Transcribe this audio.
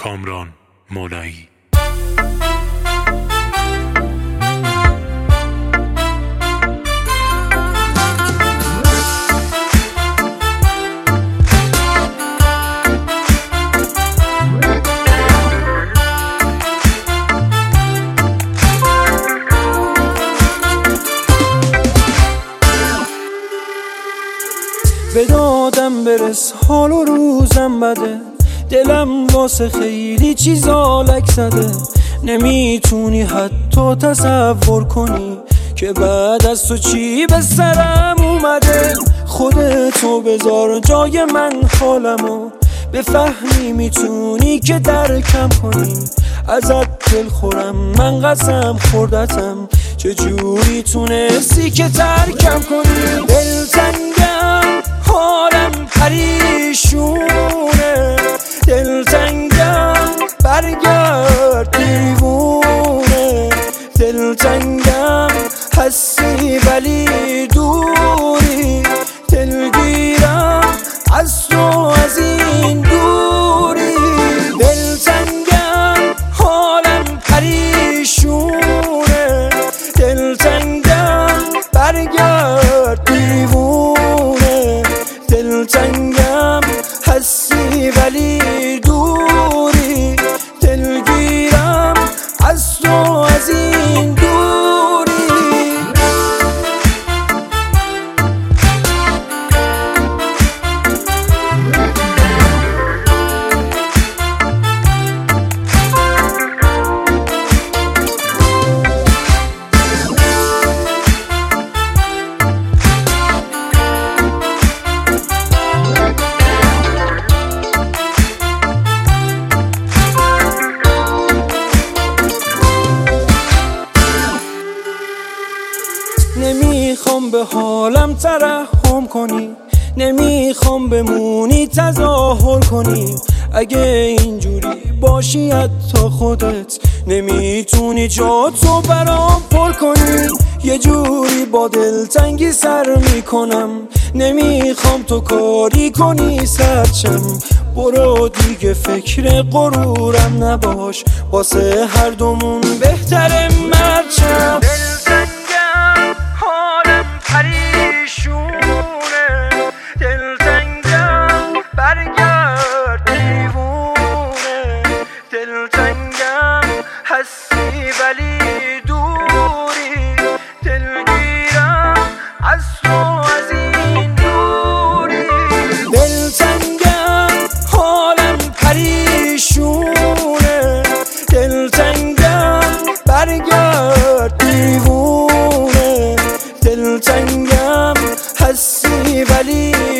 کامران مولایی. به دادم برس، حال و روزم بده، دلم واسه خیلی چیزا لک زده. نمیتونی حتی تصور کنی که بعد از تو چی به سرم اومده. خودتو بذار جای من، حالمو بفهمی، میتونی که درکم کنی. ازت دل خورم، من قسم خوردتم، چجوری تونستی که ترکم کنی. دلتنگم، حالم پریشونه، دلتنگم، برگرد دیوونه. دلتنگم هستی ولی دوری، دلگیرم از تو از این دوری. دلتنگم، حالم پریشونه، دلتنگم، برگرد دیوونه. دلتنگم هستی ولی دوری، دلگیرم از تو از این دوری. نمیخوام به حالم ترحم کنی، نمیخوام بمونی تظاهر کنی. اگه اینجوری باشی حتی خودت نمیتونی جاتو برام پر کنی. یه جوری با دلتنگی سر میکنم، نمیخوام تو کاری کنی سرچم. برو دیگه فکر غرورم نباش، واسه هر دومون بهتره مرچم. پریشونه، دلتنگم، برگرد دیوونه. دلتنگم هستی ولی دوری، دلگیرم از تو از این دوری. دلتنگم، حالم پریشونه، دلتنگم، برگرد دیوونه. دلتنگم هستی ولی